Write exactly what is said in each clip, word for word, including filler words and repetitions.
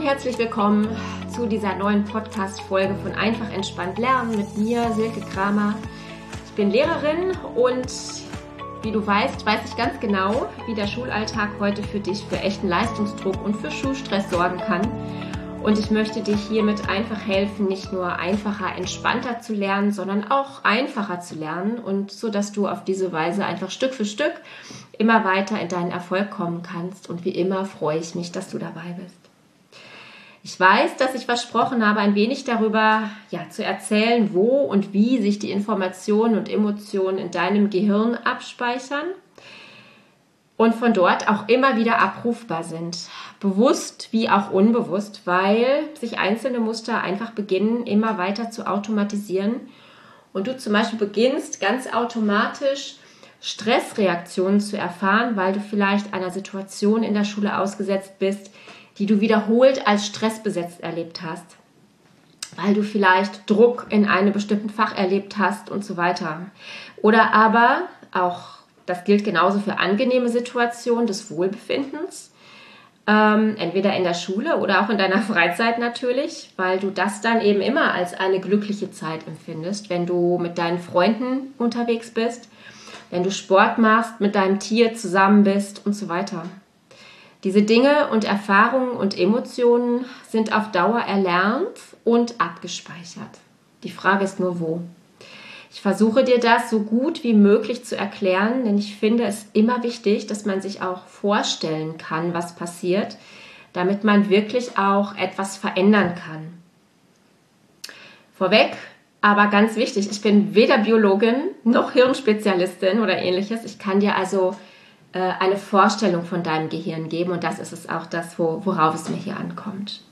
herzlich willkommen zu dieser neuen Podcast-Folge von Einfach entspannt lernen mit mir, Silke Kramer. Ich bin Lehrerin und wie du weißt, weiß ich ganz genau, wie der Schulalltag heute für dich für echten Leistungsdruck und für Schulstress sorgen kann. Und ich möchte dich hiermit einfach helfen, nicht nur einfacher, entspannter zu lernen, sondern auch einfacher zu lernen und so, dass du auf diese Weise einfach Stück für Stück immer weiter in deinen Erfolg kommen kannst. Und wie immer freue ich mich, dass du dabei bist. Ich weiß, dass ich versprochen habe, ein wenig darüber ja, zu erzählen, wo und wie sich die Informationen und Emotionen in deinem Gehirn abspeichern und von dort auch immer wieder abrufbar sind. Bewusst wie auch unbewusst, weil sich einzelne Muster einfach beginnen, immer weiter zu automatisieren und du zum Beispiel beginnst ganz automatisch Stressreaktionen zu erfahren, weil du vielleicht einer Situation in der Schule ausgesetzt bist, die du wiederholt als stressbesetzt erlebt hast, weil du vielleicht Druck in einem bestimmten Fach erlebt hast und so weiter. Oder aber, auch das gilt genauso für angenehme Situationen des Wohlbefindens, ähm, entweder in der Schule oder auch in deiner Freizeit natürlich, weil du das dann eben immer als eine glückliche Zeit empfindest, wenn du mit deinen Freunden unterwegs bist, wenn du Sport machst, mit deinem Tier zusammen bist und so weiter. Diese Dinge und Erfahrungen und Emotionen sind auf Dauer erlernt und abgespeichert. Die Frage ist nur, wo. Ich versuche dir das so gut wie möglich zu erklären, denn ich finde es immer wichtig, dass man sich auch vorstellen kann, was passiert, damit man wirklich auch etwas verändern kann. Vorweg, aber ganz wichtig, ich bin weder Biologin noch Hirnspezialistin oder ähnliches. Ich kann dir also eine Vorstellung von deinem Gehirn geben und das ist es auch das, worauf es mir hier ankommt.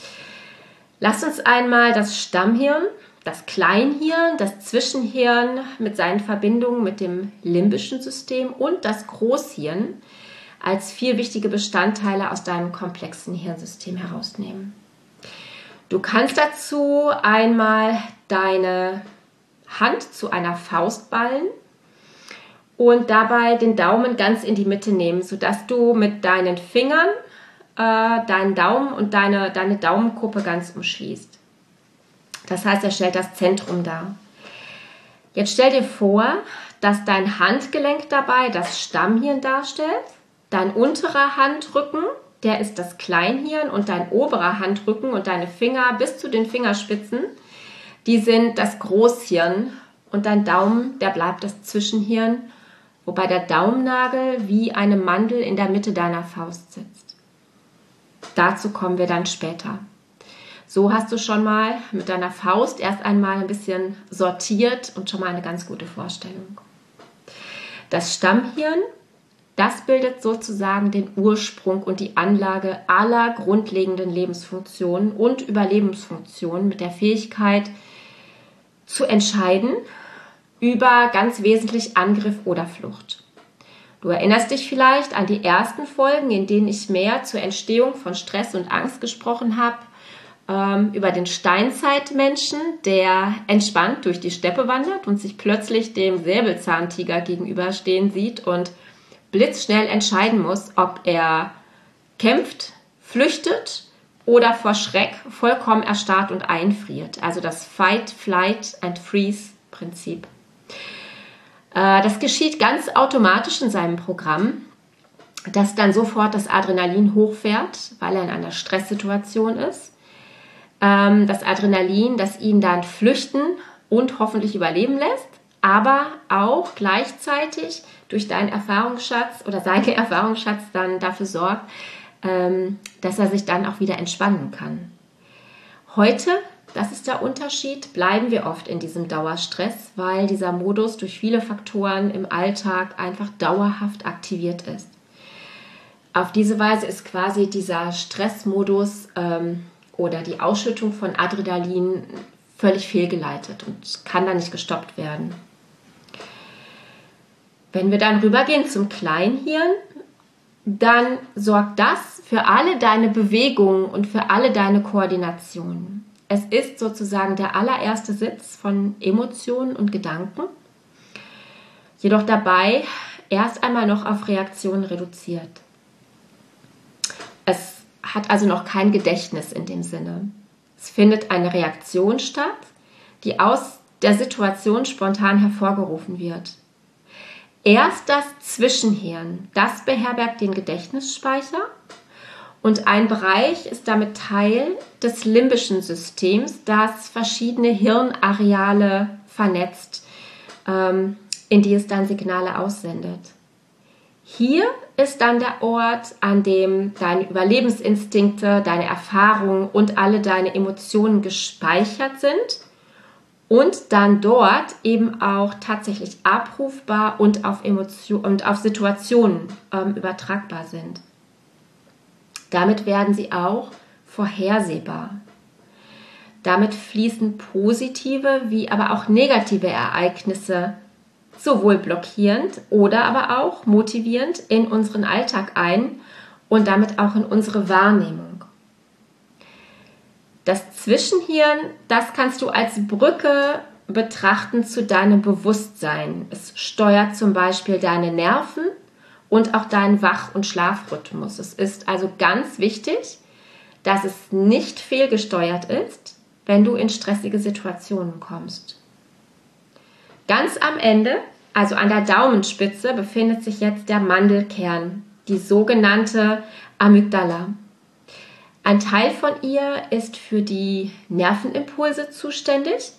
Lass uns einmal das Stammhirn, das Kleinhirn, das Zwischenhirn mit seinen Verbindungen mit dem limbischen System und das Großhirn als vier wichtige Bestandteile aus deinem komplexen Hirnsystem herausnehmen. Du kannst dazu einmal deine Hand zu einer Faust ballen und dabei den Daumen ganz in die Mitte nehmen, sodass du mit deinen Fingern äh, deinen Daumen und deine, deine Daumenkuppe ganz umschließt. Das heißt, er stellt das Zentrum dar. Jetzt stell dir vor, dass dein Handgelenk dabei das Stammhirn darstellt, dein unterer Handrücken, der ist das Kleinhirn und dein oberer Handrücken und deine Finger bis zu den Fingerspitzen, die sind das Großhirn und dein Daumen, der bleibt das Zwischenhirn, wobei der Daumennagel wie eine Mandel in der Mitte deiner Faust sitzt. Dazu kommen wir dann später. So hast du schon mal mit deiner Faust erst einmal ein bisschen sortiert und schon mal eine ganz gute Vorstellung. Das Stammhirn, das bildet sozusagen den Ursprung und die Anlage aller grundlegenden Lebensfunktionen und Überlebensfunktionen mit der Fähigkeit zu entscheiden, über ganz wesentlich Angriff oder Flucht. Du erinnerst dich vielleicht an die ersten Folgen, in denen ich mehr zur Entstehung von Stress und Angst gesprochen habe, ähm, über den Steinzeitmenschen, der entspannt durch die Steppe wandert und sich plötzlich dem Säbelzahntiger gegenüberstehen sieht und blitzschnell entscheiden muss, ob er kämpft, flüchtet oder vor Schreck vollkommen erstarrt und einfriert. Also das Fight, Flight and Freeze-Prinzip. Das geschieht ganz automatisch in seinem Programm, dass dann sofort das Adrenalin hochfährt, weil er in einer Stresssituation ist. Das Adrenalin, das ihn dann flüchten und hoffentlich überleben lässt, aber auch gleichzeitig durch deinen Erfahrungsschatz oder seinen Erfahrungsschatz dann dafür sorgt, dass er sich dann auch wieder entspannen kann. Heute, das ist der Unterschied, bleiben wir oft in diesem Dauerstress, weil dieser Modus durch viele Faktoren im Alltag einfach dauerhaft aktiviert ist. Auf diese Weise ist quasi dieser Stressmodus ähm, oder die Ausschüttung von Adrenalin völlig fehlgeleitet und kann dann nicht gestoppt werden. Wenn wir dann rübergehen zum Kleinhirn, dann sorgt das für alle deine Bewegungen und für alle deine Koordinationen. Es ist sozusagen der allererste Sitz von Emotionen und Gedanken, jedoch dabei erst einmal noch auf Reaktionen reduziert. Es hat also noch kein Gedächtnis in dem Sinne. Es findet eine Reaktion statt, die aus der Situation spontan hervorgerufen wird. Erst das Zwischenhirn, das beherbergt den Gedächtnisspeicher und ein Bereich ist damit Teil des limbischen Systems, das verschiedene Hirnareale vernetzt, ähm, in die es dann Signale aussendet. Hier ist dann der Ort, an dem deine Überlebensinstinkte, deine Erfahrungen und alle deine Emotionen gespeichert sind und dann dort eben auch tatsächlich abrufbar und auf Emotion und auf Situationen ähm, übertragbar sind. Damit werden sie auch vorhersehbar. Damit fließen positive wie aber auch negative Ereignisse sowohl blockierend oder aber auch motivierend in unseren Alltag ein und damit auch in unsere Wahrnehmung. Das Zwischenhirn, das kannst du als Brücke betrachten zu deinem Bewusstsein. Es steuert zum Beispiel deine Nerven und auch deinen Wach- und Schlafrhythmus. Es ist also ganz wichtig, dass es nicht fehlgesteuert ist, wenn du in stressige Situationen kommst. Ganz am Ende, also an der Daumenspitze, befindet sich jetzt der Mandelkern, die sogenannte Amygdala. Ein Teil von ihr ist für die Nervenimpulse zuständig,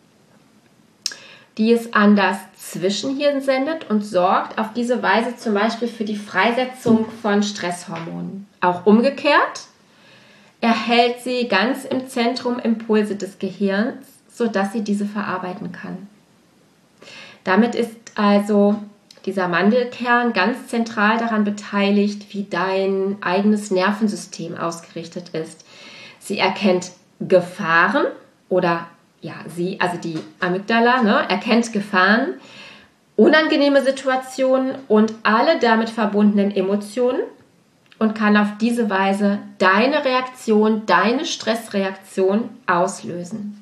die es an das Zwischenhirn sendet und sorgt auf diese Weise zum Beispiel für die Freisetzung von Stresshormonen. Auch umgekehrt erhält sie ganz im Zentrum Impulse des Gehirns, sodass sie diese verarbeiten kann. Damit ist also dieser Mandelkern ganz zentral daran beteiligt, wie dein eigenes Nervensystem ausgerichtet ist. Sie erkennt Gefahren oder ja, sie, also die Amygdala, ne, erkennt Gefahren, unangenehme Situationen und alle damit verbundenen Emotionen und kann auf diese Weise deine Reaktion, deine Stressreaktion auslösen.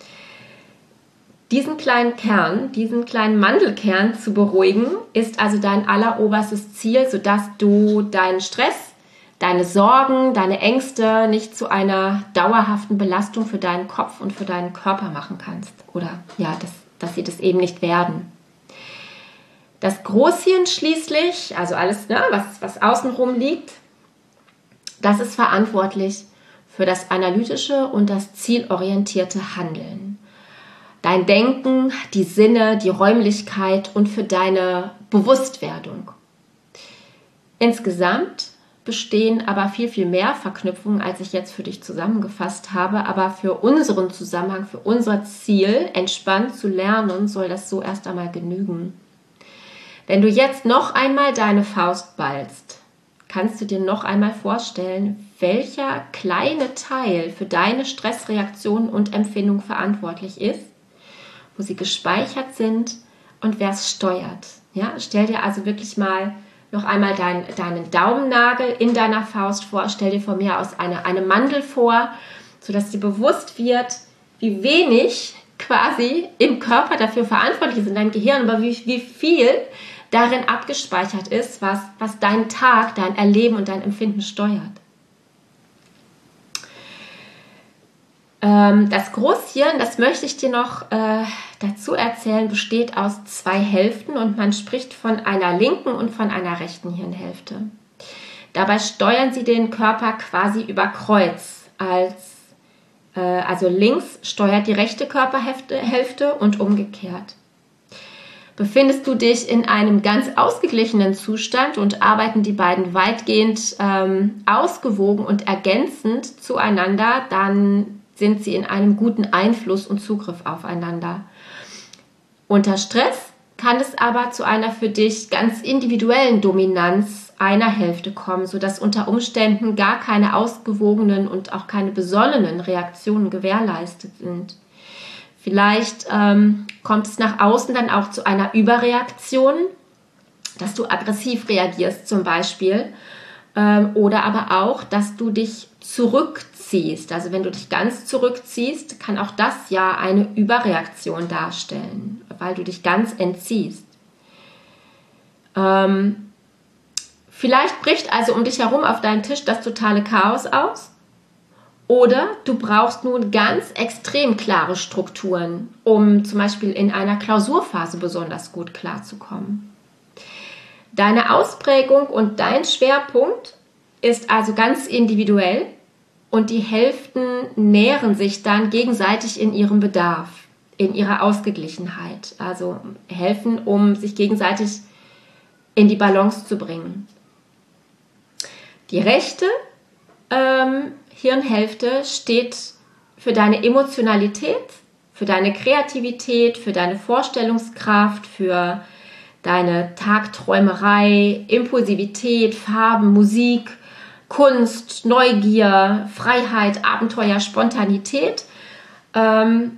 Diesen kleinen Kern, diesen kleinen Mandelkern zu beruhigen, ist also dein alleroberstes Ziel, sodass du deinen Stress, deine Sorgen, deine Ängste nicht zu einer dauerhaften Belastung für deinen Kopf und für deinen Körper machen kannst. Oder ja, dass, dass sie das eben nicht werden. Das Großhirn schließlich, also alles, ne, was, was außenrum liegt, das ist verantwortlich für das analytische und das zielorientierte Handeln. Dein Denken, die Sinne, die Räumlichkeit und für deine Bewusstwerdung. Insgesamt bestehen aber viel, viel mehr Verknüpfungen, als ich jetzt für dich zusammengefasst habe. Aber für unseren Zusammenhang, für unser Ziel, entspannt zu lernen, soll das so erst einmal genügen. Wenn du jetzt noch einmal deine Faust ballst, kannst du dir noch einmal vorstellen, welcher kleine Teil für deine Stressreaktion und Empfindung verantwortlich ist, wo sie gespeichert sind und wer es steuert. Ja, stell dir also wirklich mal noch einmal dein, deinen Daumennagel in deiner Faust vor. Stell dir von mir aus eine, eine Mandel vor, sodass dir bewusst wird, wie wenig quasi im Körper dafür verantwortlich ist, in deinem Gehirn, aber wie, wie viel darin abgespeichert ist, was, was deinen Tag, dein Erleben und dein Empfinden steuert. Das Großhirn, das möchte ich dir noch äh, dazu erzählen, besteht aus zwei Hälften und man spricht von einer linken und von einer rechten Hirnhälfte. Dabei steuern sie den Körper quasi über Kreuz. Als, äh, also links steuert die rechte Körperhälfte Hälfte und umgekehrt. Befindest du dich in einem ganz ausgeglichenen Zustand und arbeiten die beiden weitgehend ähm, ausgewogen und ergänzend zueinander, dann sind sie in einem guten Einfluss und Zugriff aufeinander. Unter Stress kann es aber zu einer für dich ganz individuellen Dominanz einer Hälfte kommen, sodass unter Umständen gar keine ausgewogenen und auch keine besonnenen Reaktionen gewährleistet sind. Vielleicht ähm, kommt es nach außen dann auch zu einer Überreaktion, dass du aggressiv reagierst zum Beispiel, ähm, oder aber auch, dass du dich zurückziehst. Also wenn du dich ganz zurückziehst, kann auch das ja eine Überreaktion darstellen, weil du dich ganz entziehst. Ähm, Vielleicht bricht also um dich herum auf deinen Tisch das totale Chaos aus. Oder du brauchst nun ganz extrem klare Strukturen, um zum Beispiel in einer Klausurphase besonders gut klarzukommen. Deine Ausprägung und dein Schwerpunkt ist also ganz individuell und die Hälften nähren sich dann gegenseitig in ihrem Bedarf, in ihrer Ausgeglichenheit. Also helfen, um sich gegenseitig in die Balance zu bringen. Die rechte ähm, Hirnhälfte steht für deine Emotionalität, für deine Kreativität, für deine Vorstellungskraft, für deine Tagträumerei, Impulsivität, Farben, Musik, Kunst, Neugier, Freiheit, Abenteuer, Spontanität ähm,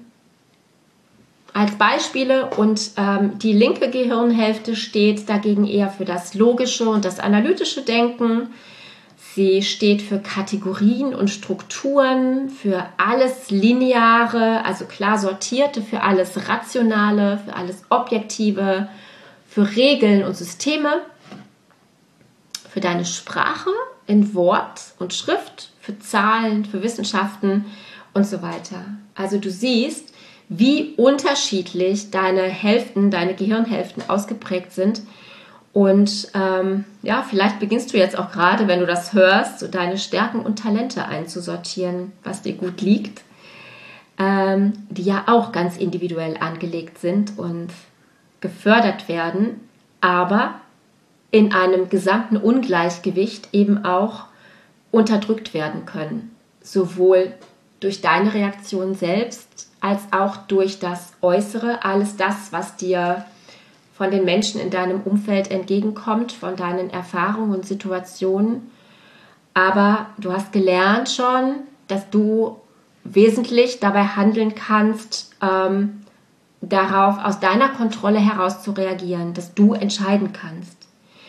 als Beispiele. Und ähm, die linke Gehirnhälfte steht dagegen eher für das logische und das analytische Denken. Sie steht für Kategorien und Strukturen, für alles Lineare, also klar sortierte, für alles Rationale, für alles Objektive, für Regeln und Systeme, für deine Sprache in Wort und Schrift, für Zahlen, für Wissenschaften und so weiter. Also du siehst, wie unterschiedlich deine Hälften, deine Gehirnhälften ausgeprägt sind. Und ähm, ja, vielleicht beginnst du jetzt auch gerade, wenn du das hörst, so deine Stärken und Talente einzusortieren, was dir gut liegt, ähm, die ja auch ganz individuell angelegt sind und gefördert werden, aber in einem gesamten Ungleichgewicht eben auch unterdrückt werden können. Sowohl durch deine Reaktion selbst als auch durch das Äußere, alles das, was dir von den Menschen in deinem Umfeld entgegenkommt, von deinen Erfahrungen und Situationen. Aber du hast gelernt schon, dass du wesentlich dabei handeln kannst, ähm, darauf aus deiner Kontrolle heraus zu reagieren, dass du entscheiden kannst.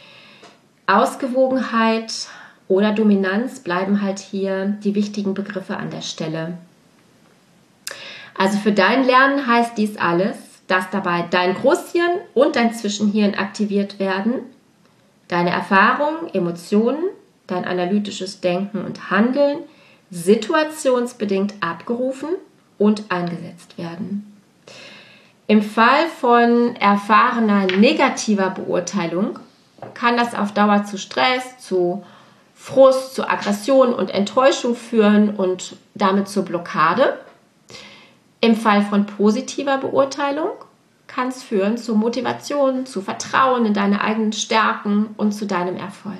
Ausgewogenheit oder Dominanz bleiben halt hier die wichtigen Begriffe an der Stelle. Also für dein Lernen heißt dies alles, dass dabei dein Großhirn und dein Zwischenhirn aktiviert werden, deine Erfahrungen, Emotionen, dein analytisches Denken und Handeln situationsbedingt abgerufen und eingesetzt werden. Im Fall von erfahrener negativer Beurteilung kann das auf Dauer zu Stress, zu Frust, zu Aggression und Enttäuschung führen und damit zur Blockade. Im Fall von positiver Beurteilung kann es führen zu Motivation, zu Vertrauen in deine eigenen Stärken und zu deinem Erfolg.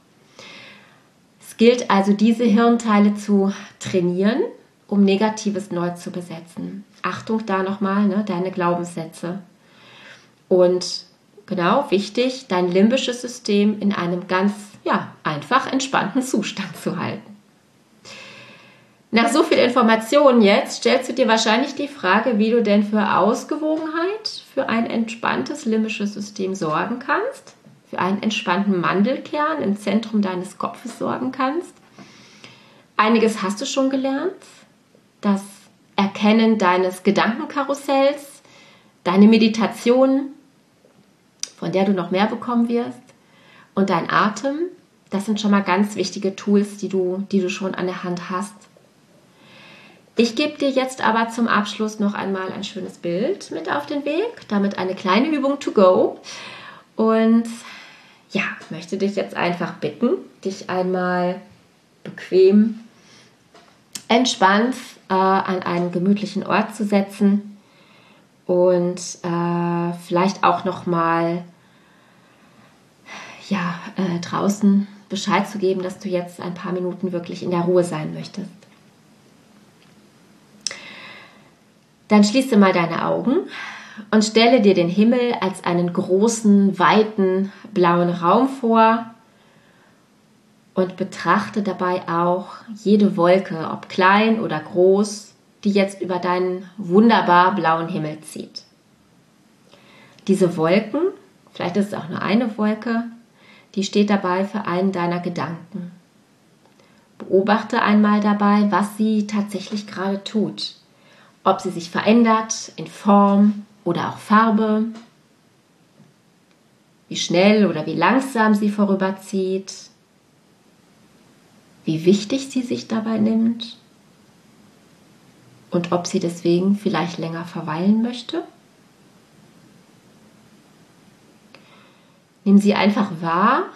Es gilt also, diese Hirnteile zu trainieren, um Negatives neu zu besetzen. Achtung da nochmal, ne, deine Glaubenssätze. Und genau, wichtig, dein limbisches System in einem ganz, ja, einfach entspannten Zustand zu halten. Nach so viel Informationen jetzt stellst du dir wahrscheinlich die Frage, wie du denn für Ausgewogenheit, für ein entspanntes limbisches System sorgen kannst, für einen entspannten Mandelkern im Zentrum deines Kopfes sorgen kannst. Einiges hast du schon gelernt, das Erkennen deines Gedankenkarussells, deine Meditation, von der du noch mehr bekommen wirst, und dein Atem, das sind schon mal ganz wichtige Tools, die du, die du schon an der Hand hast. Ich gebe dir jetzt aber zum Abschluss noch einmal ein schönes Bild mit auf den Weg, damit eine kleine Übung to go. Und ja, möchte dich jetzt einfach bitten, dich einmal bequem, entspannt äh, an einen gemütlichen Ort zu setzen und äh, vielleicht auch noch mal ja, äh, draußen Bescheid zu geben, dass du jetzt ein paar Minuten wirklich in der Ruhe sein möchtest. Dann schließe mal deine Augen und stelle dir den Himmel als einen großen, weiten, blauen Raum vor und betrachte dabei auch jede Wolke, ob klein oder groß, die jetzt über deinen wunderbar blauen Himmel zieht. Diese Wolken, vielleicht ist es auch nur eine Wolke, die steht dabei für einen deiner Gedanken. Beobachte einmal dabei, was sie tatsächlich gerade tut. Ob sie sich verändert in Form oder auch Farbe. wie schnell oder wie langsam sie vorüberzieht, wie wichtig sie sich dabei nimmt und ob sie deswegen vielleicht länger verweilen möchte. Nimm sie einfach wahr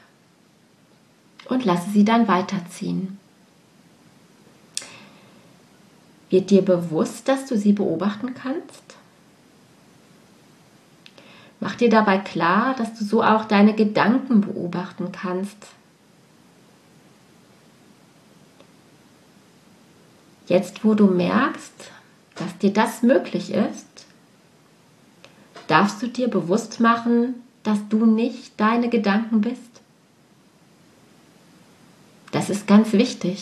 und lasse sie dann weiterziehen. Wird dir bewusst, dass du sie beobachten kannst? Mach dir dabei klar, dass du so auch deine Gedanken beobachten kannst. Jetzt, wo du merkst, dass dir das möglich ist, darfst du dir bewusst machen, dass du nicht deine Gedanken bist. Das ist ganz wichtig.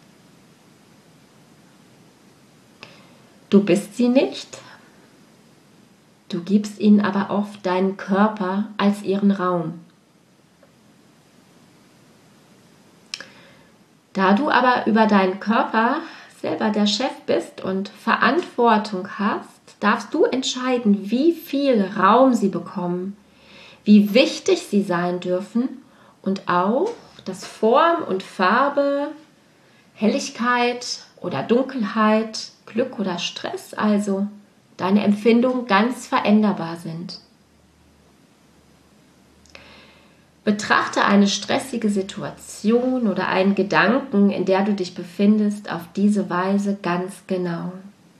Du bist sie nicht, du gibst ihnen aber oft deinen Körper als ihren Raum. Da du aber über deinen Körper selber der Chef bist und Verantwortung hast, darfst du entscheiden, wie viel Raum sie bekommen, wie wichtig sie sein dürfen und auch, dass Form und Farbe, Helligkeit oder Dunkelheit, Glück oder Stress, also deine Empfindungen ganz veränderbar sind. Betrachte eine stressige Situation oder einen Gedanken, in der du dich befindest, auf diese Weise ganz genau.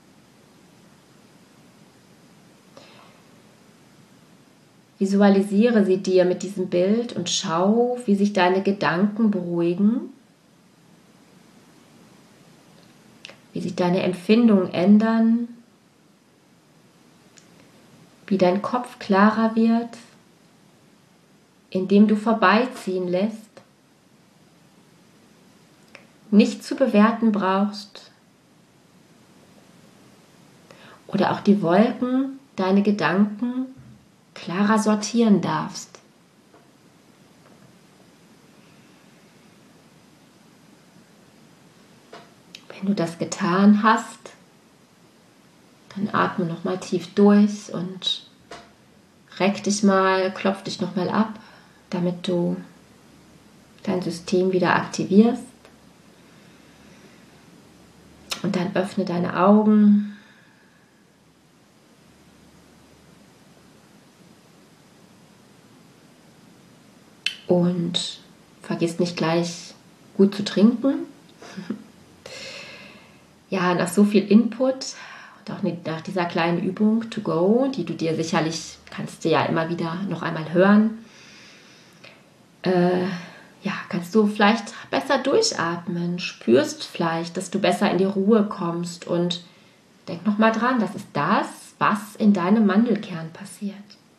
Visualisiere sie dir mit diesem Bild und schau, wie sich deine Gedanken beruhigen, wie sich deine Empfindungen ändern, wie dein Kopf klarer wird, indem du vorbeiziehen lässt, nicht zu bewerten brauchst oder auch die Wolken, deine Gedanken klarer sortieren darfst. Wenn du das getan hast, dann atme nochmal tief durch und reck dich mal, klopf dich nochmal ab, damit du dein System wieder aktivierst. Und dann öffne deine Augen. Und vergiss nicht gleich gut zu trinken. Ja, nach so viel Input und auch nach dieser kleinen Übung to go, die du dir sicherlich, kannst du ja immer wieder noch einmal hören, äh, ja, kannst du vielleicht besser durchatmen, spürst vielleicht, dass du besser in die Ruhe kommst und denk nochmal dran, das ist das, was in deinem Mandelkern passiert.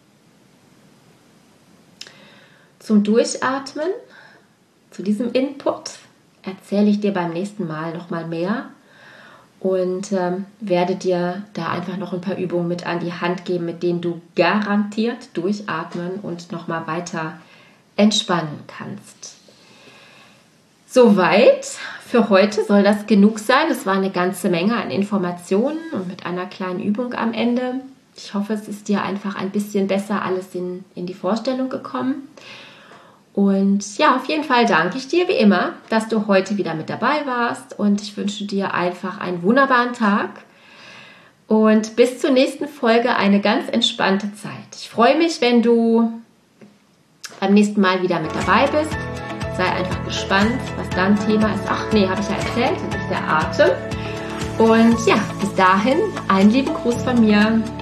Zum Durchatmen, zu diesem Input, erzähle ich dir beim nächsten Mal nochmal mehr und ähm, werde dir da einfach noch ein paar Übungen mit an die Hand geben, mit denen du garantiert durchatmen und nochmal weiter entspannen kannst. Soweit für heute soll das genug sein. Es war eine ganze Menge an Informationen und mit einer kleinen Übung am Ende. Ich hoffe, es ist dir einfach ein bisschen besser alles in, in die Vorstellung gekommen. Und ja, auf jeden Fall danke ich dir wie immer, dass du heute wieder mit dabei warst und ich wünsche dir einfach einen wunderbaren Tag und bis zur nächsten Folge eine ganz entspannte Zeit. Ich freue mich, wenn du beim nächsten Mal wieder mit dabei bist. Sei einfach gespannt, was dann Thema ist. Ach nee, habe ich ja erzählt, das ist der Atem. Und ja, bis dahin, einen lieben Gruß von mir.